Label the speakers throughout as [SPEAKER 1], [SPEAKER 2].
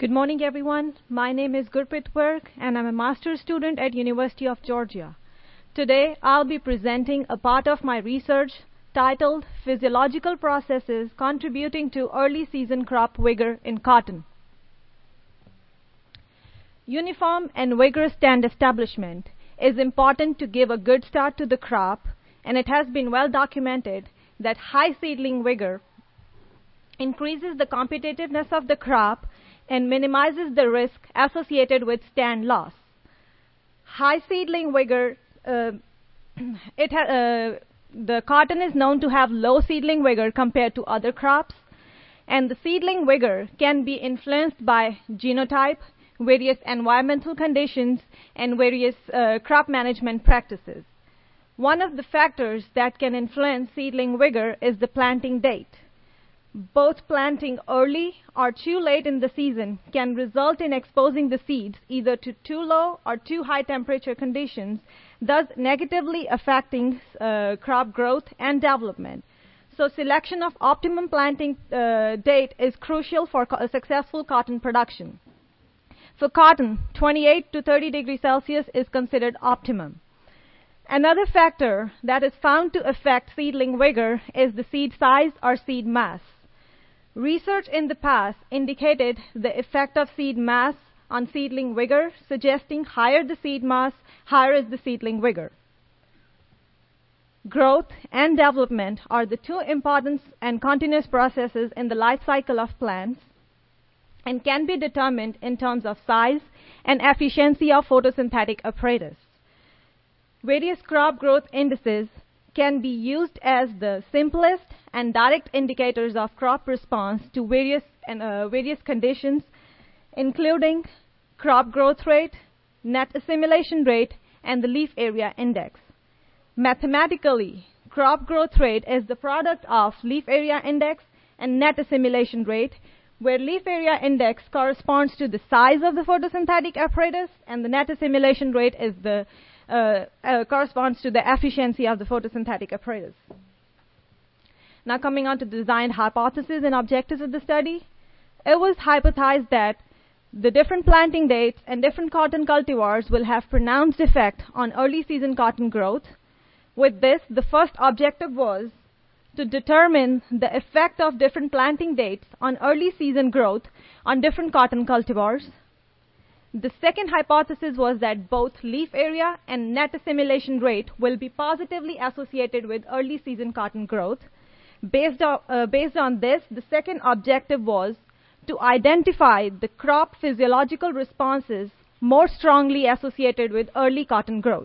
[SPEAKER 1] Good morning, everyone. My name is Gurpreet Virk, and I'm a master's student at University of Georgia. Today, I'll be presenting a part of my research titled Physiological Processes Contributing to Early Season Crop Vigor in Cotton. Uniform and vigorous stand establishment is important to give a good start to the crop, and it has been well documented that high seedling vigor increases the competitiveness of the crop and minimizes the risk associated with stand loss. High seedling vigor, the cotton is known to have low seedling vigor compared to other crops, and the seedling vigor can be influenced by genotype, various environmental conditions, and various crop management practices. One of the factors that can influence seedling vigor is the planting date. Both planting early or too late in the season can result in exposing the seeds either to too low or too high temperature conditions, thus negatively affecting crop growth and development. So selection of optimum planting date is crucial for successful cotton production. For cotton, 28 to 30 degrees Celsius is considered optimum. Another factor that is found to affect seedling vigor is the seed size or seed mass. Research in the past indicated the effect of seed mass on seedling vigor, suggesting higher the seed mass, higher is the seedling vigor. Growth and development are the two important and continuous processes in the life cycle of plants and can be determined in terms of size and efficiency of photosynthetic apparatus. Various crop growth indices can be used as the simplest and direct indicators of crop response to various conditions, including crop growth rate, net assimilation rate, and the leaf area index. Mathematically, crop growth rate is the product of leaf area index and net assimilation rate, where leaf area index corresponds to the size of the photosynthetic apparatus, and the net assimilation rate is corresponds to the efficiency of the photosynthetic apparatus. Now coming on to the design hypothesis and objectives of the study, it was hypothesized that the different planting dates and different cotton cultivars will have pronounced effect on early season cotton growth. With this, the first objective was to determine the effect of different planting dates on early season growth on different cotton cultivars. The second hypothesis was that both leaf area and net assimilation rate will be positively associated with early season cotton growth. Based on this, the second objective was to identify the crop physiological responses more strongly associated with early cotton growth.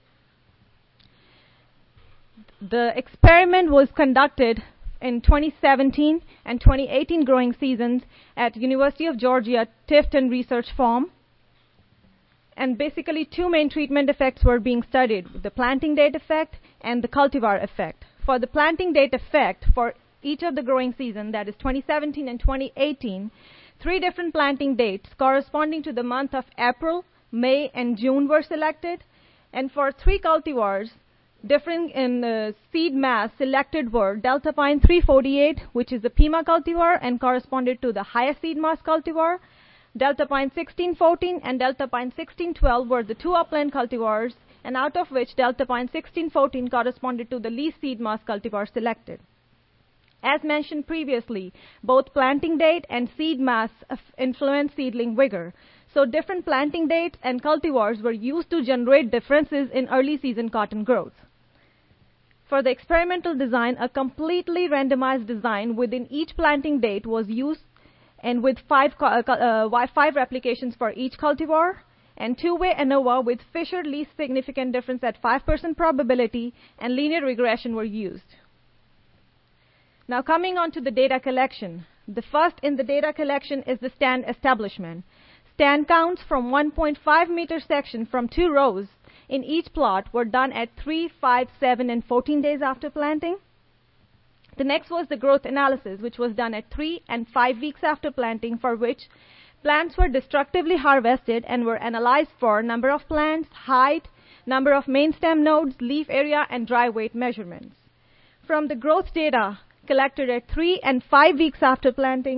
[SPEAKER 1] The experiment was conducted in 2017 and 2018 growing seasons at University of Georgia Tifton Research Farm. And basically, two main treatment effects were being studied, the planting date effect and the cultivar effect. For the planting date effect, for each of the growing season, that is 2017 and 2018, three different planting dates corresponding to the month of April, May, and June were selected. And for three cultivars, differing in seed mass selected were Delta Pine 348, which is the Pima cultivar and corresponded to the highest seed mass cultivar. Delta Pine 1614 and Delta Pine 1612 were the two upland cultivars, and out of which Delta Pine 1614 corresponded to the least seed mass cultivar selected. As mentioned previously, both planting date and seed mass influence seedling vigor. So different planting dates and cultivars were used to generate differences in early season cotton growth. For the experimental design, a completely randomized design within each planting date was used, and with five replications for each cultivar, and two-way ANOVA with Fisher least significant difference at 5% probability, and linear regression were used. Now coming on to the data collection. The first in the data collection is the stand establishment. Stand counts from 1.5 meter section from 2 rows in each plot were done at 3, 5, 7, and 14 days after planting. The next was the growth analysis, which was done at 3 and 5 weeks after planting, for which plants were destructively harvested and were analyzed for number of plants, height, number of main stem nodes, leaf area, and dry weight measurements. From the growth data collected at 3 and 5 weeks after planting,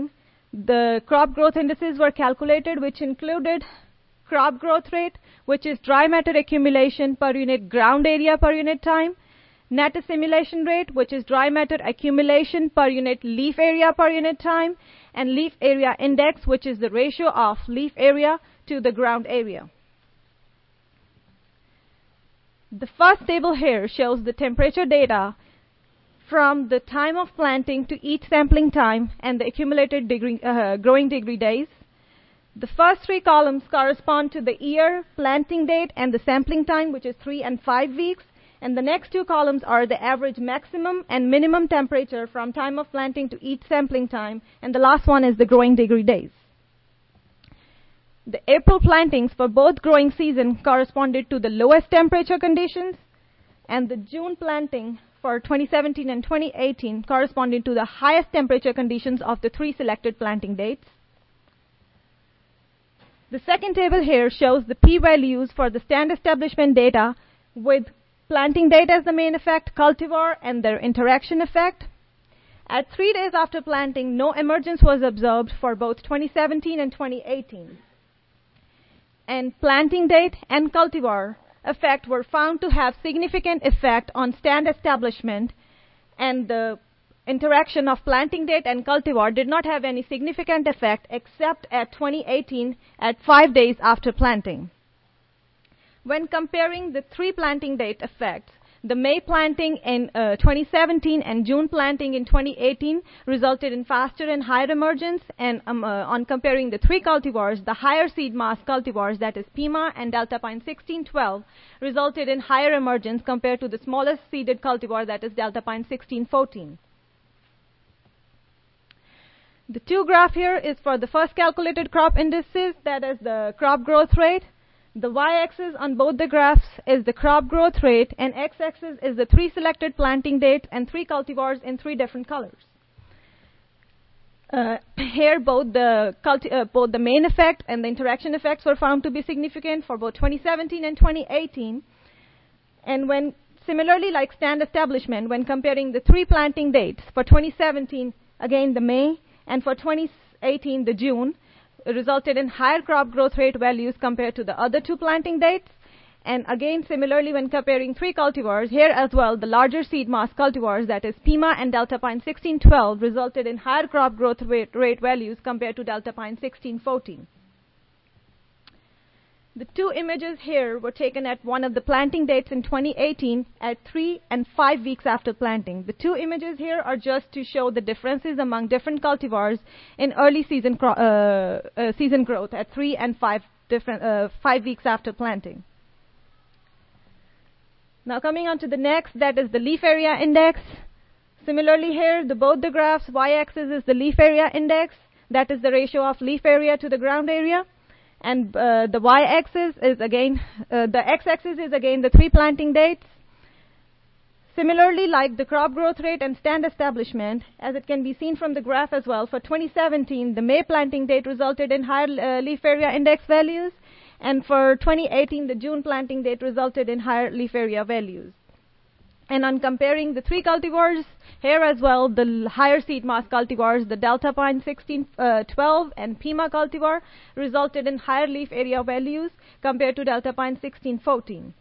[SPEAKER 1] The crop growth indices were calculated, which included crop growth rate, which is dry matter accumulation per unit ground area per unit time, net assimilation rate, which is dry matter accumulation per unit leaf area per unit time, and leaf area index, which is the ratio of leaf area to the ground area. The first table here shows the temperature data from the time of planting to each sampling time and the accumulated growing degree days. The first three columns correspond to the year, planting date, and the sampling time, which is 3 and 5 weeks. And the next two columns are the average maximum and minimum temperature from time of planting to each sampling time. And the last one is the growing degree days. The April plantings for both growing seasons corresponded to the lowest temperature conditions, and the June planting for 2017 and 2018 corresponded to the highest temperature conditions of the three selected planting dates. The second table here shows the p-values for the stand establishment data with planting date as the main effect, cultivar, and their interaction effect. At 3 days after planting, no emergence was observed for both 2017 and 2018. And planting date and cultivar effect were found to have significant effect on stand establishment, and the interaction of planting date and cultivar did not have any significant effect except at 2018 at 5 days after planting. When comparing the three planting date effects, the May planting in 2017 and June planting in 2018 resulted in faster and higher emergence, and on comparing the three cultivars, the higher seed mass cultivars, that is Pima and Delta Pine 1612, resulted in higher emergence compared to the smallest seeded cultivar, that is Delta Pine 1614. The two graph here is for the first calculated crop indices, that is the crop growth rate. The y-axis on both the graphs is the crop growth rate, and x-axis is the three selected planting dates and three cultivars in three different colors. Here, both the main effect and the interaction effects were found to be significant for both 2017 and 2018. And when similarly, like stand establishment, when comparing the three planting dates for 2017, again the May, and for 2018 the June, resulted in higher crop growth rate values compared to the other two planting dates. And again, similarly, when comparing three cultivars, here as well, the larger seed mass cultivars, that is Pima and Delta Pine 1612, resulted in higher crop growth rate values compared to Delta Pine 1614. The two images here were taken at one of the planting dates in 2018 at 3 and 5 weeks after planting. The two images here are just to show the differences among different cultivars in early season growth at 3 and 5 weeks after planting. Now coming on to the next, that is the leaf area index. Similarly here, both the graphs, y-axis is the leaf area index, that is the ratio of leaf area to the ground area. And the y-axis is again, the x-axis is again the three planting dates. Similarly, like the crop growth rate and stand establishment, as it can be seen from the graph as well, for 2017, the May planting date resulted in higher leaf area index values, and for 2018, the June planting date resulted in higher leaf area values. And on comparing the three cultivars, here as well, the higher seed mass cultivars, the Delta Pine 1612 and Pima cultivar, resulted in higher leaf area values compared to Delta Pine 1614.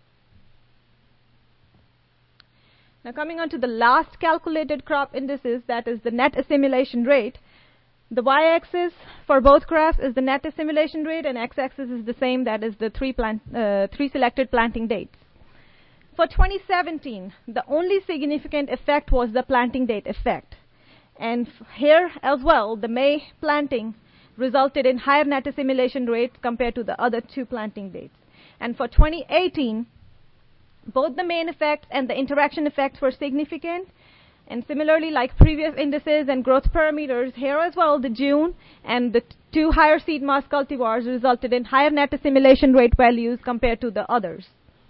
[SPEAKER 1] Now coming on to the last calculated crop indices, that is the net assimilation rate. The y-axis for both graphs is the net assimilation rate, and x-axis is the same, that is the three selected planting dates. For 2017, the only significant effect was the planting date effect. And here as well, the May planting resulted in higher net assimilation rates compared to the other two planting dates. And for 2018, both the main effects and the interaction effects were significant. And similarly, like previous indices and growth parameters, here as well, the June and the two higher seed mass cultivars resulted in higher net assimilation rate values compared to the others.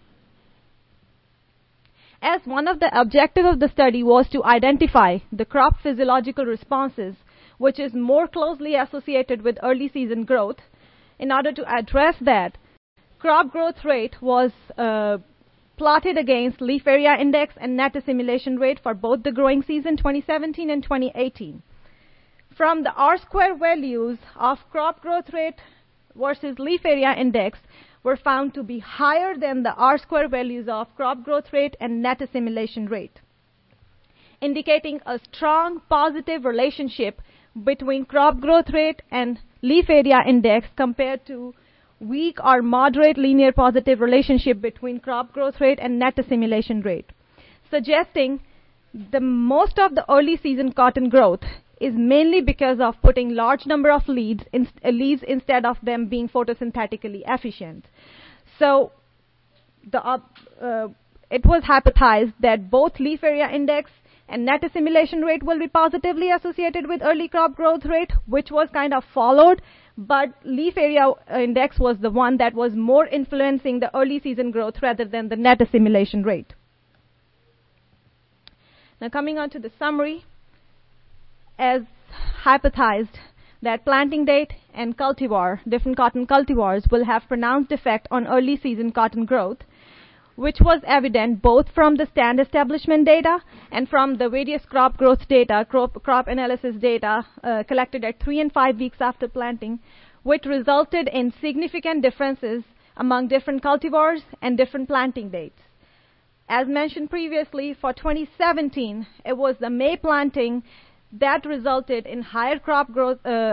[SPEAKER 1] As one of the objectives of the study was to identify the crop physiological responses, which is more closely associated with early season growth, in order to address that, crop growth rate was plotted against leaf area index and net assimilation rate for both the growing season 2017 and 2018. from the R-square values of crop growth rate versus leaf area index were found to be higher than the R-square values of crop growth rate and net assimilation rate, indicating a strong positive relationship between crop growth rate and leaf area index compared to weak or moderate linear positive relationship between crop growth rate and net assimilation rate, suggesting the most of the early season cotton growth is mainly because of putting large number of leaves instead of them being photosynthetically efficient. So it was hypothesized that both leaf area index and net assimilation rate will be positively associated with early crop growth rate, which was kind of followed, but leaf area index was the one that was more influencing the early season growth rather than the net assimilation rate. Now coming on to the summary, as hypothesized that planting date and cultivar, different cotton cultivars, will have pronounced effect on early season cotton growth, which was evident both from the stand establishment data and from the various crop growth data, crop analysis data collected at 3 and 5 weeks after planting, which resulted in significant differences among different cultivars and different planting dates. As mentioned previously, for 2017, it was the May planting that resulted in higher crop growth,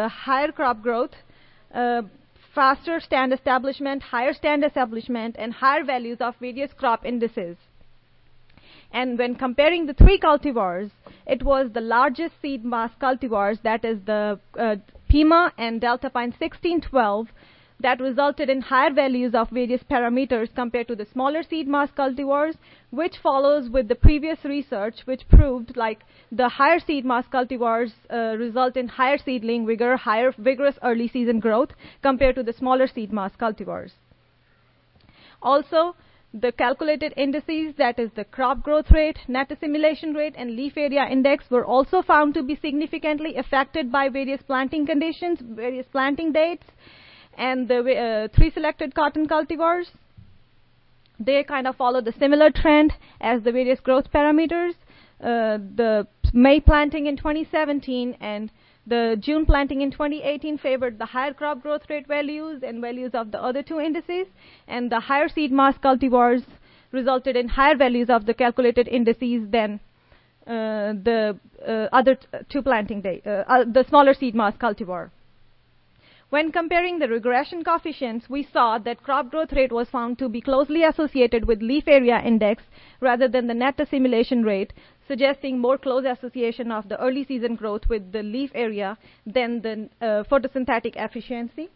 [SPEAKER 1] faster stand establishment, higher stand establishment, and higher values of various crop indices. And when comparing the three cultivars, it was the largest seed mass cultivars, that is the Pima and Delta Pine 1612, that resulted in higher values of various parameters compared to the smaller seed mass cultivars, which follows with the previous research, which proved like the higher seed mass cultivars result in higher seedling vigor, higher vigorous early season growth compared to the smaller seed mass cultivars. Also, the calculated indices, that is the crop growth rate, net assimilation rate, and leaf area index, were also found to be significantly affected by various planting conditions, various planting dates, and the three selected cotton cultivars. They kind of follow the similar trend as the various growth parameters. The May planting in 2017 and the June planting in 2018 favored the higher crop growth rate values and values of the other two indices, and the higher seed mass cultivars resulted in higher values of the calculated indices than the other two planting dates, the smaller seed mass cultivar. When comparing the regression coefficients, we saw that crop growth rate was found to be closely associated with leaf area index rather than the net assimilation rate, suggesting more close association of the early season growth with the leaf area than the photosynthetic efficiency.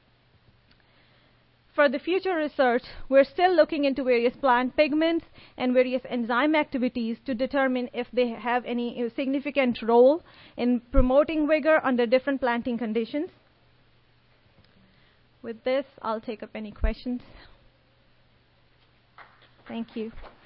[SPEAKER 1] For the future research, we're still looking into various plant pigments and various enzyme activities to determine if they have any significant role in promoting vigor under different planting conditions. With this, I'll take up any questions. Thank you.